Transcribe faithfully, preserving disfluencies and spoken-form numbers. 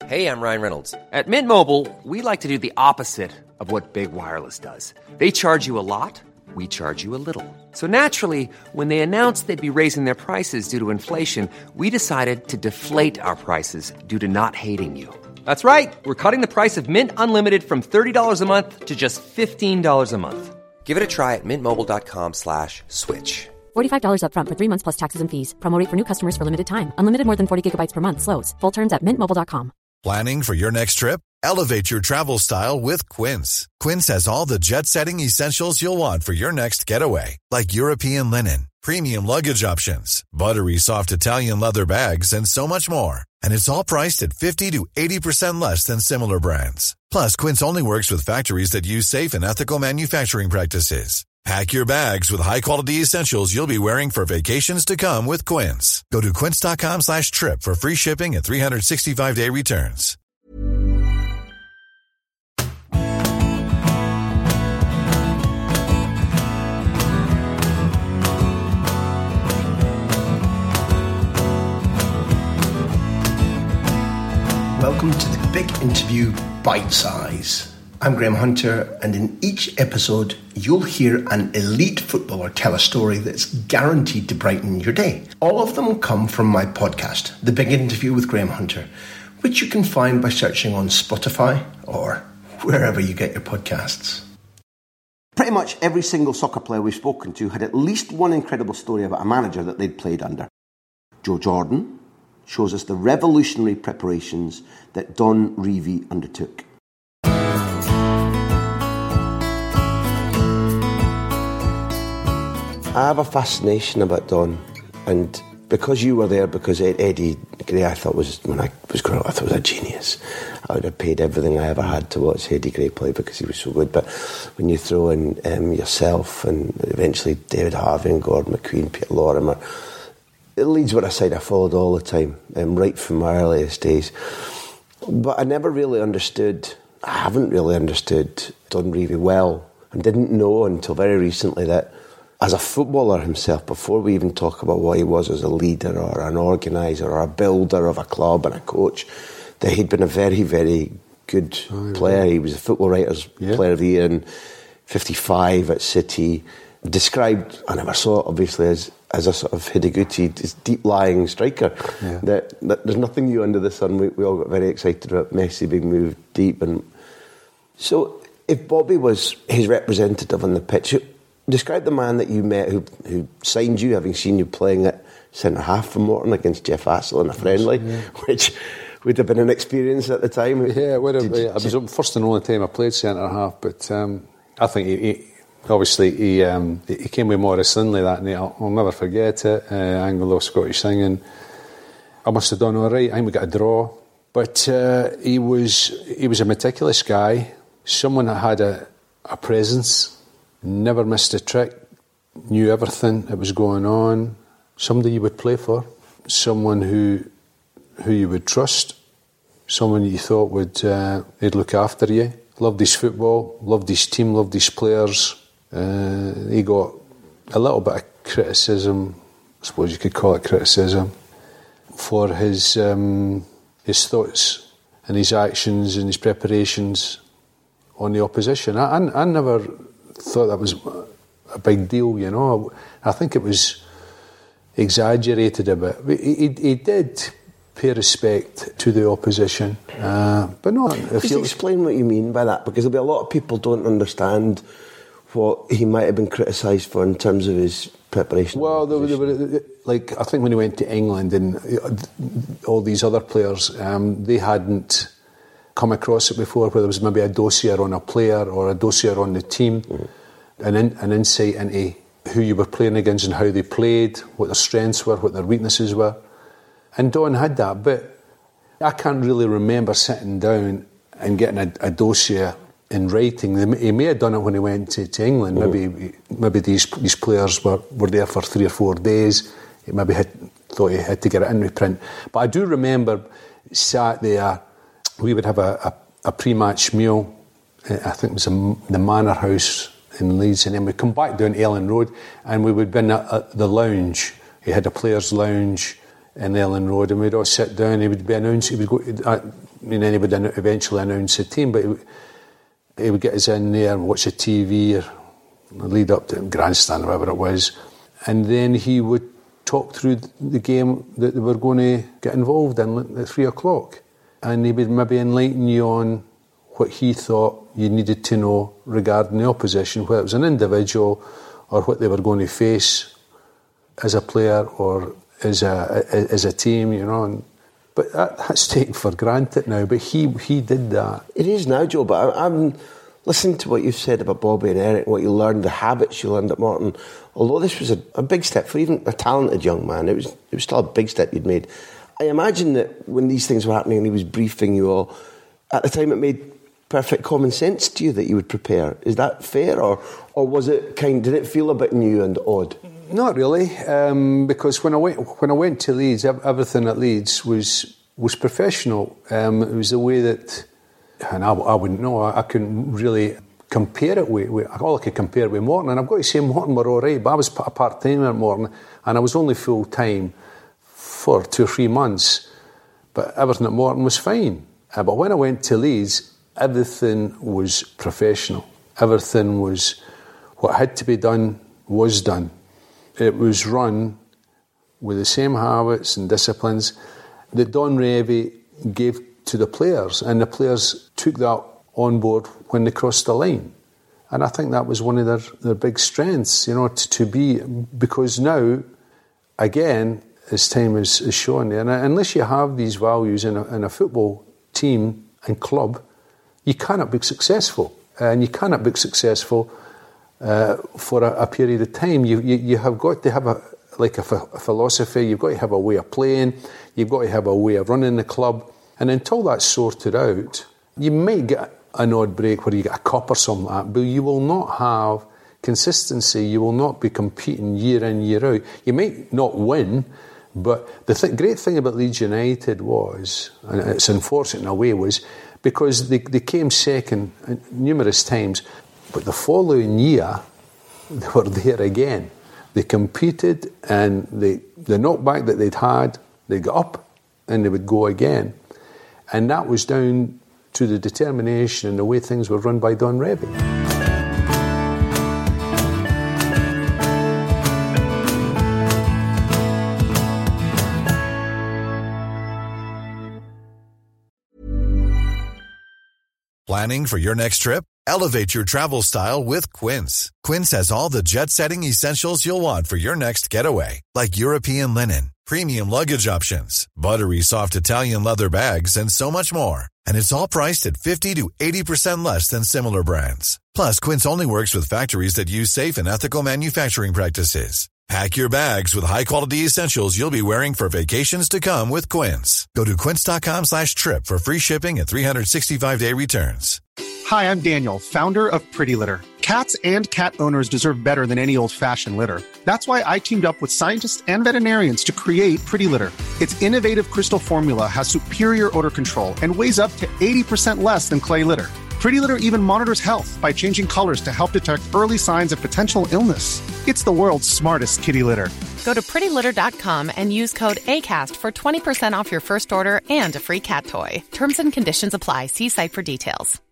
Hey, I'm Ryan Reynolds. At Mint Mobile, we like to do the opposite of what Big Wireless does. They charge you a lot, we charge you a little. So naturally, when they announced they'd be raising their prices due to inflation, we decided to deflate our prices due to not hating you. That's right. We're cutting the price of Mint Unlimited from thirty dollars a month to just fifteen dollars a month. Give it a try at mintmobile.com slash switch. forty-five dollars up front for three months plus taxes and fees. Promo rate for new customers for limited time. Unlimited more than forty gigabytes per month. Slows full terms at mint mobile dot com. Planning for your next trip? Elevate your travel style with Quince. Quince has all the jet-setting essentials you'll want for your next getaway, like European linen, premium luggage options, buttery soft Italian leather bags, and so much more. And it's all priced at fifty to eighty percent less than similar brands. Plus, Quince only works with factories that use safe and ethical manufacturing practices. Pack your bags with high-quality essentials you'll be wearing for vacations to come with Quince. Go to quince.com slash trip for free shipping and three sixty-five day returns. Welcome to the Big Interview Bite Size. I'm Graham Hunter, and in each episode, you'll hear an elite footballer tell a story that's guaranteed to brighten your day. All of them come from my podcast, The Big Interview with Graham Hunter, which you can find by searching on Spotify or wherever you get your podcasts. Pretty much every single soccer player we've spoken to had at least one incredible story about a manager that they'd played under. Joe Jordan shows us the revolutionary preparations that Don Revie undertook. I have a fascination about Don, and because you were there, because Eddie Gray, I thought was, when I was growing up, I thought was a genius. I would have paid everything I ever had to watch Eddie Gray play because he was so good. But when you throw in um, yourself and eventually David Harvey and Gordon McQueen, Peter Lorimer, Leeds were a side I followed all the time, um, right from my earliest days. But I never really understood, I haven't really understood Don Revie well, and didn't know until very recently that as a footballer himself, before we even talk about what he was as a leader or an organiser or a builder of a club and a coach, that he'd been a very, very good oh, player. He was a Football Writers yeah. Player of the Year in fifty-five at City. Described, I never saw it obviously, as as a sort of Hidiguchi, this deep-lying striker. Yeah. That, that there's nothing new under the sun. We, we all got very excited about Messi being moved deep. And so if Bobby was his representative on the pitch, describe the man that you met who who signed you, having seen you playing at centre-half for Morton against Jeff Hassel in a friendly, yeah. which would have been an experience at the time. Yeah, it would have. Did, it was the first and only time I played centre-half, but um, I think he, he obviously he um, he came with Maurice Lindley that night. I'll, I'll never forget it. Uh, Anglo-Scottish thing, and I must have done all right. I think we got a draw, but uh, he was he was a meticulous guy, someone that had a, a presence. Never missed a trick, knew everything that was going on. Somebody you would play for, someone who who you would trust, someone you thought would uh, he'd look after you. Loved his football, loved his team, loved his players. Uh, he got a little bit of criticism, I suppose you could call it criticism, for his um, his thoughts and his actions and his preparations on the opposition. I, I, I never thought that was a big deal, you know. I think it was exaggerated a bit. He, he, he did pay respect to the opposition, uh, but no. If Just you explain what you mean by that, because there'll be a lot of people don't understand what he might have been criticised for in terms of his preparation. Well, there, there were, like I think when he went to England and all these other players, um, they hadn't come across it before, where there was maybe a dossier on a player or a dossier on the team, mm. an, in, an insight into who you were playing against and how they played, what their strengths were, what their weaknesses were. And Don had that, but I can't really remember sitting down and getting a, a dossier in writing. He may have done it when he went to, to England. Mm. Maybe maybe these these players were, were there for three or four days. He maybe had, thought he had to get it in reprint. But I do remember sat there. We would have a, a, a pre-match meal. I think it was a, the Manor House in Leeds, and then we'd come back down to Ellen Road, and we would be in a, a, the lounge. He had a players' lounge in Ellen Road, and we'd all sit down. He would be announcing. He would go. Uh, and then he would eventually announce the team, but he would, he would get us in there and watch the T V or lead up to grandstand or whatever it was, and then he would talk through the game that they were going to get involved in at three o'clock, and he would maybe enlighten you on what he thought you needed to know regarding the opposition, whether it was an individual or what they were going to face as a player or as a as a team, you know. And, but that, that's taken for granted now. But he he did that. It is now, Joe. But I, I'm listening to what you've said about Bobby and Eric, what you learned, the habits you learned at Morton. Although this was a, a big step for even a talented young man, it was it was still a big step you'd made. I imagine that when these things were happening and he was briefing you all, at the time it made perfect common sense to you that you would prepare. Is that fair, or or was it kind? Did it feel a bit new and odd? Not really, um, because when I went when I went to Leeds, everything at Leeds was was professional. Um, it was the way that, and I, I wouldn't know. I, I couldn't really compare it with, with. All I could compare it with Morton, and I've got to say Morton were all right. But I was a part timer at Morton, and I was only full time for two or three months. But everything at Morton was fine. Uh, but when I went to Leeds, everything was professional. Everything was what had to be done was done. It was run with the same habits and disciplines that Don Revie gave to the players, and the players took that on board when they crossed the line. And I think that was one of their, their big strengths, you know, to, to be, because now, again, as time is, is shown, and unless you have these values in a, in a football team and club, you cannot be successful, and you cannot be successful uh, for a, a period of time. You, you you have got to have a like a, ph- a philosophy. You've got to have a way of playing. You've got to have a way of running the club. And until that's sorted out, you might get an odd break where you get a cup or something like that, but you will not have consistency. You will not be competing year in, year out. You might not win, but the th- great thing about Leeds United was, and it's unfortunate in a way, was because they, they came second numerous times, but the following year, they were there again. They competed, and they, the knockback that they'd had, they got up and they would go again. And that was down to the determination and the way things were run by Don Revie. Planning for your next trip? Elevate your travel style with Quince. Quince has all the jet-setting essentials you'll want for your next getaway, like European linen, premium luggage options, buttery soft Italian leather bags, and so much more. And it's all priced at fifty to eighty percent less than similar brands. Plus, Quince only works with factories that use safe and ethical manufacturing practices. Pack your bags with high-quality essentials you'll be wearing for vacations to come with Quince. Go to quince.com slash trip for free shipping and three sixty-five day returns. Hi, I'm Daniel, founder of Pretty Litter. Cats and cat owners deserve better than any old-fashioned litter. That's why I teamed up with scientists and veterinarians to create Pretty Litter. Its innovative crystal formula has superior odor control and weighs up to eighty percent less than clay litter. Pretty Litter even monitors health by changing colors to help detect early signs of potential illness. It's the world's smartest kitty litter. Go to pretty litter dot com and use code ACAST for twenty percent off your first order and a free cat toy. Terms and conditions apply. See site for details.